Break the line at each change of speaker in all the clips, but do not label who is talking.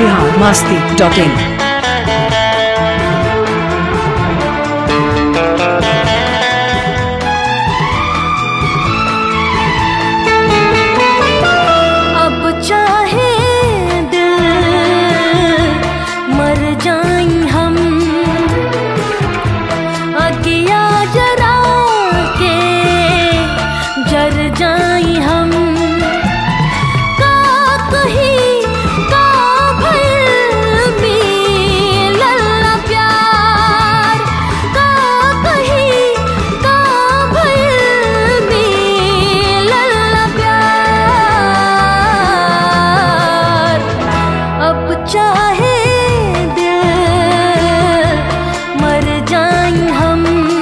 biharmasti.in।
अब चाहे दिल मर जाएं हम, अगिया जरा के जर जाएं हम। का कहीं का भर मिलल प्यार, का कहीं का भर मिलल प्यार। अब चाहे दिल मर जाएं हम,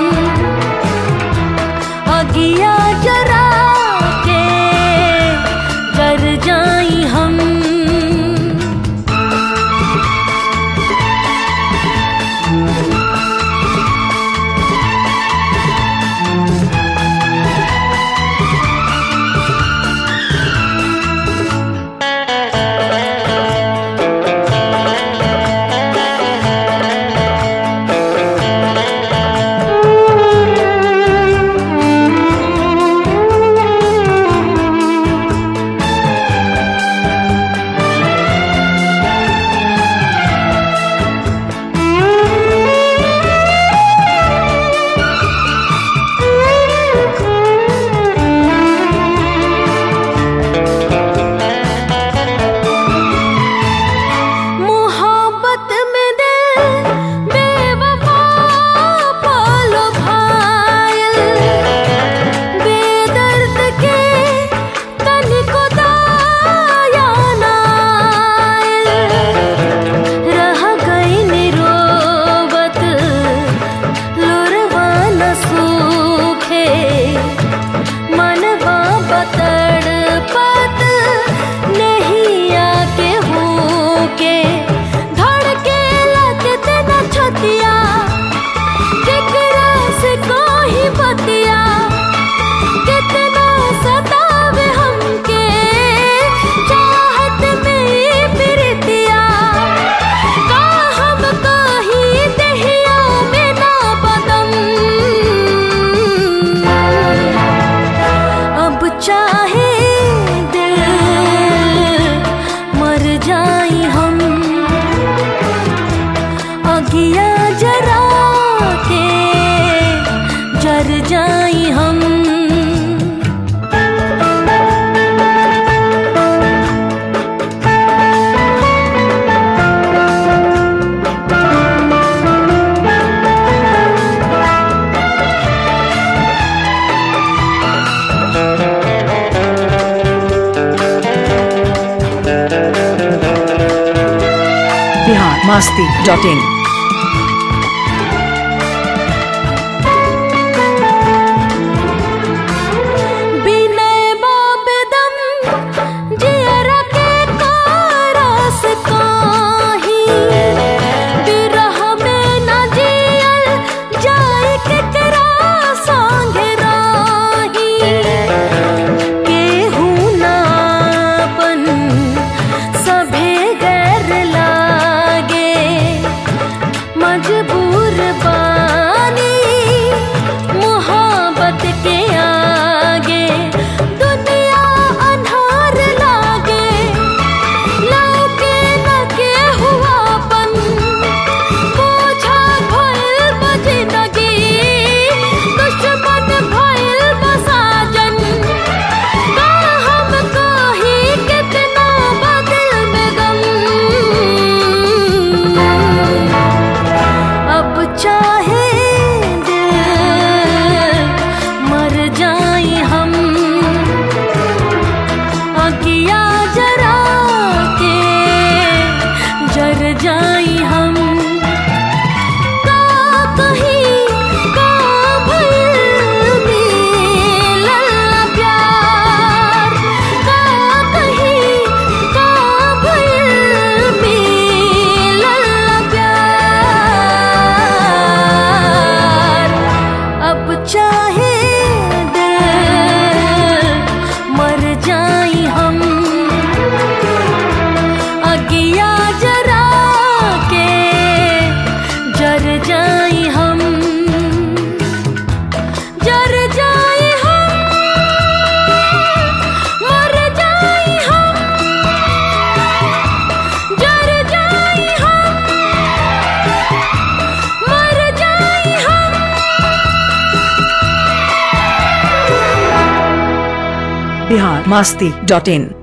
अगिया जरा के जर जाएं हम। मोहब्बत में दिल बेवफा पालो भायल, बेदर्द के तन को दाया नायल। रह गई निरोबत लुरवा न सूखे, मनवा बतड़पत नहीं आके होके। धड़के लगते न छतिया, केकरा से कोई बतिया। कितना सतावे हमके चाहत में प्रीतिया। का हम कहीं दहिया में ना बदम। अब चाहे दिल मर जाएं हम, अगिया जरा के जर जाएं हम।
biharmasti.in।
बिनय बाबेदम जियरा के कारस काही, बिरह में न जियल जाए केकरा संगे राही। केहू नापन सभे गैर लागे,
biharmasti.in